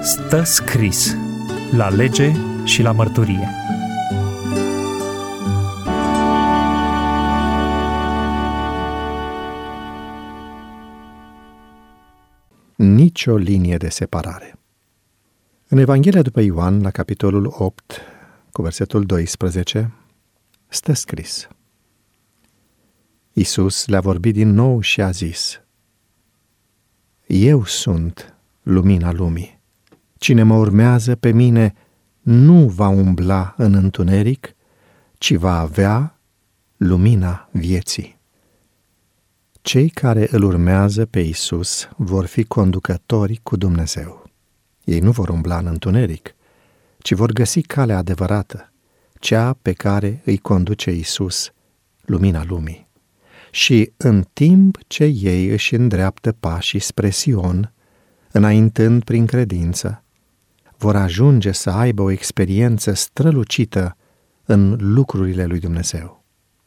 Stă scris la lege și la mărturie. Nicio linie de separare. În Evanghelia după Ioan, la capitolul 8, cu versetul 12, stă scris: Iisus le-a vorbit din nou și a zis: Eu sunt lumina lumii. Cine mă urmează pe mine nu va umbla în întuneric, ci va avea lumina vieții. Cei care îl urmează pe Iisus vor fi conducători cu Dumnezeu. Ei nu vor umbla în întuneric, ci vor găsi calea adevărată, cea pe care îi conduce Iisus, lumina lumii. Și în timp ce ei își îndreaptă pașii spre Sion, înaintând prin credință, vor ajunge să aibă o experiență strălucită în lucrurile lui Dumnezeu.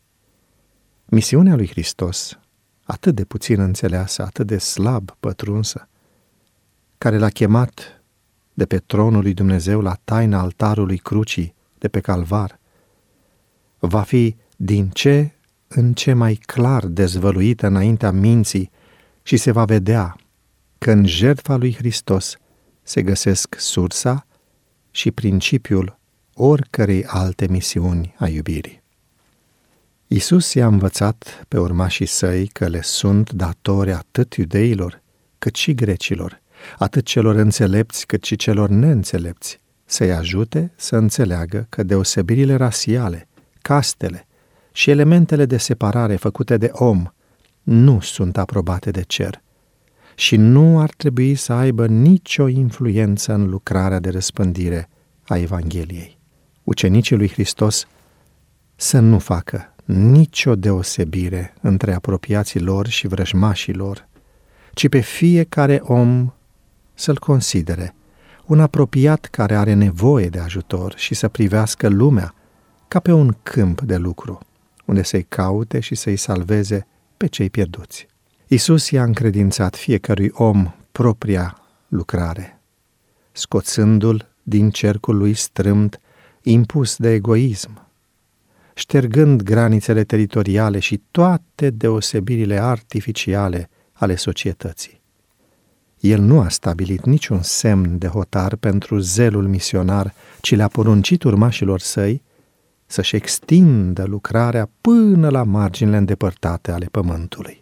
Misiunea lui Hristos, atât de puțin înțeleasă, atât de slab pătrunsă, care l-a chemat de pe tronul lui Dumnezeu la taina altarului crucii de pe Calvar, va fi din ce în ce mai clar dezvăluită înaintea minții și se va vedea că în jertfa lui Hristos se găsesc sursa și principiul oricărei alte misiuni a iubirii. Iisus i-a învățat pe urmașii săi că le sunt datori atât iudeilor cât și grecilor, atât celor înțelepți cât și celor neînțelepți, să-i ajute să înțeleagă că deosebirile rasiale, castele și elementele de separare făcute de om nu sunt aprobate de cer și nu ar trebui să aibă nicio influență în lucrarea de răspândire a Evangheliei. Ucenicii lui Hristos să nu facă nicio deosebire între apropiații lor și vrăjmașii lor, ci pe fiecare om să-l considere un apropiat care are nevoie de ajutor și să privească lumea ca pe un câmp de lucru, unde să-i caute și să-i salveze pe cei pierduți. Iisus i-a încredințat fiecărui om propria lucrare, scoțându-l din cercul lui strâmt impus de egoism, ștergând granițele teritoriale și toate deosebirile artificiale ale societății. El nu a stabilit niciun semn de hotar pentru zelul misionar, ci le-a poruncit urmașilor săi să-și extindă lucrarea până la marginile îndepărtate ale pământului.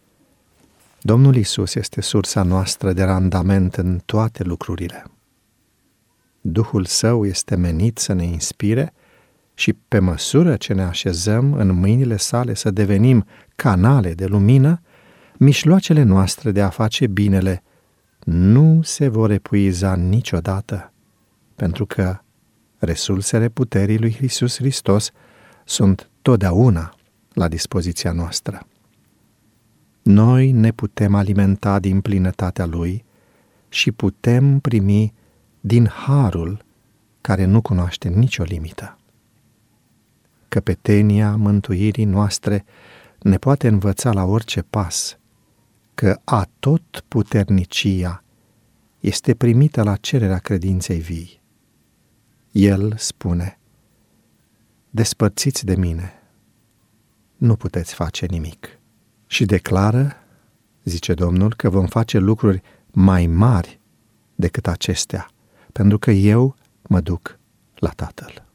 Domnul Iisus este sursa noastră de randament în toate lucrurile. Duhul Său este menit să ne inspire și pe măsură ce ne așezăm în mâinile Sale să devenim canale de lumină, mijloacele noastre de a face binele nu se vor epuiza niciodată, pentru că resursele puterii lui Iisus Hristos sunt totdeauna la dispoziția noastră. Noi ne putem alimenta din plinătatea Lui și putem primi din harul care nu cunoaște nicio limită. Căpetenia mântuirii noastre ne poate învăța la orice pas că atotputernicia este primită la cererea credinței vii. El spune: despărțiți de mine, nu puteți face nimic. Și declară, zice Domnul, că vom face lucruri mai mari decât acestea, pentru că eu mă duc la Tatăl.